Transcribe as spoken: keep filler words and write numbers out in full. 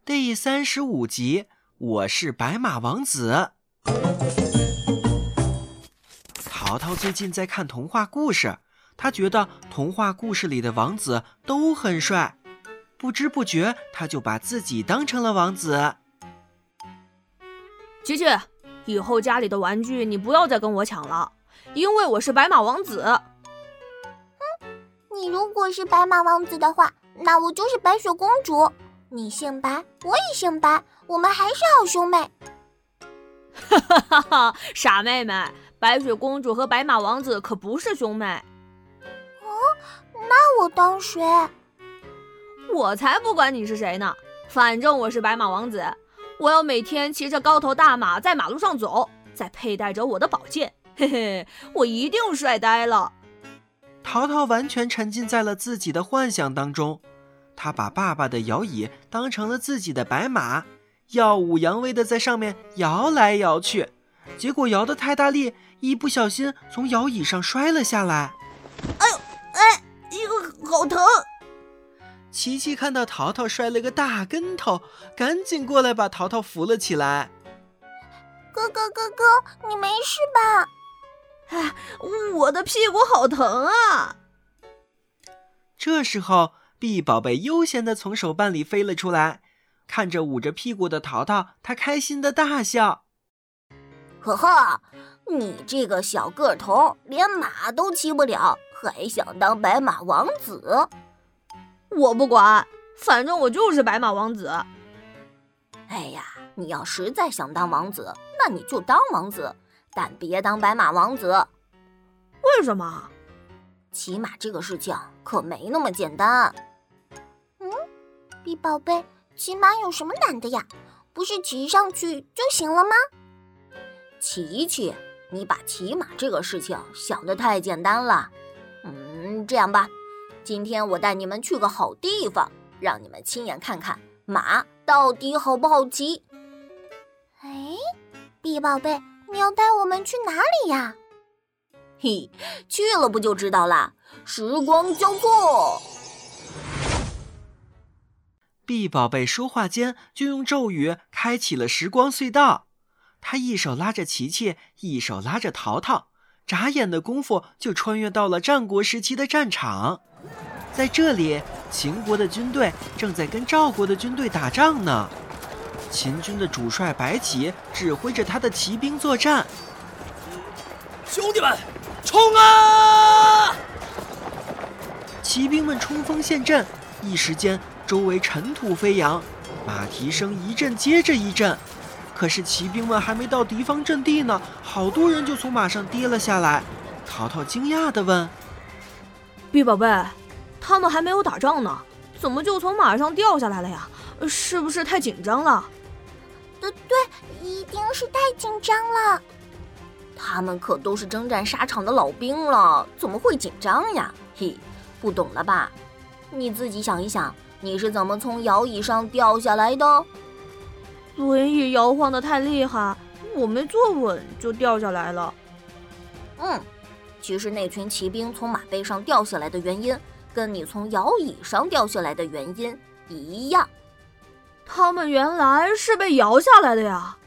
第三十五集，我是白马王子。淘淘最近在看童话故事，他觉得童话故事里的王子都很帅，不知不觉他就把自己当成了王子。 琪琪，以后家里的玩具你不要再跟我抢了，因为我是白马王子。 嗯，你如果是白马王子的话，那我就是白雪公主。你姓白，我也姓白，我们还是好兄妹。 哈哈哈哈，傻妹妹，白雪公主和白马王子可不是兄妹。 哦，那我当谁？ 我才不管你是谁呢，反正我是白马王子。我要每天骑着高头大马在马路上走，再佩戴着我的宝剑，嘿嘿，我一定帅呆了。 淘淘完全沉浸在了自己的幻想当中，他把爸爸的摇椅当成了自己的白马，耀武扬威地在上面摇来摇去，结果摇得太大力，一不小心从摇椅上摔了下来。 哎呦，哎，一个好疼！ 琪琪看到淘淘摔了个大跟头，赶紧过来把淘淘扶了起来。 哥哥哥哥，你没事吧？ 哎，我的屁股好疼啊！ 这时候碧宝贝悠闲地从手办里飞了出来，看着捂着屁股的淘淘，他开心地大笑。 呵呵，你这个小个头连马都骑不了，还想当白马王子？ 我不管，反正我就是白马王子。 哎呀，你要实在想当王子，那你就当王子，但别当白马王子。 为什么？ 骑马这个事情可没那么简单。嗯，碧宝贝，骑马有什么难的呀？不是骑上去就行了吗？琪琪，你把骑马这个事情想得太简单了。嗯，这样吧，今天我带你们去个好地方，让你们亲眼看看马到底好不好骑。哎，碧宝贝，你要带我们去哪里呀？嘿，去了不就知道啦。时光交错。 碧宝贝说话间就用咒语开启了时光隧道，他一手拉着琪琪，一手拉着淘淘，眨眼的功夫就穿越到了战国时期的战场。在这里，秦国的军队正在跟赵国的军队打仗呢。秦军的主帅白起指挥着他的骑兵作战。 兄弟们，冲啊！ 骑兵们冲锋陷阵，一时间周围尘土飞扬，马蹄声一阵接着一阵。可是骑兵们还没到敌方阵地呢，好多人就从马上跌了下来。淘淘惊讶地问： 碧宝贝，他们还没有打仗呢，怎么就从马上掉下来了呀？是不是太紧张了？ 对对，一定是太紧张了。他们可都是征战沙场的老兵了，怎么会紧张呀？嘿，不懂了吧？你自己想一想，你是怎么从摇椅上掉下来的？ 轮椅摇晃得太厉害，我没坐稳就掉下来了。 嗯，其实那群骑兵从马背上掉下来的原因，跟你从摇椅上掉下来的原因一样。 他们原来是被摇下来的呀。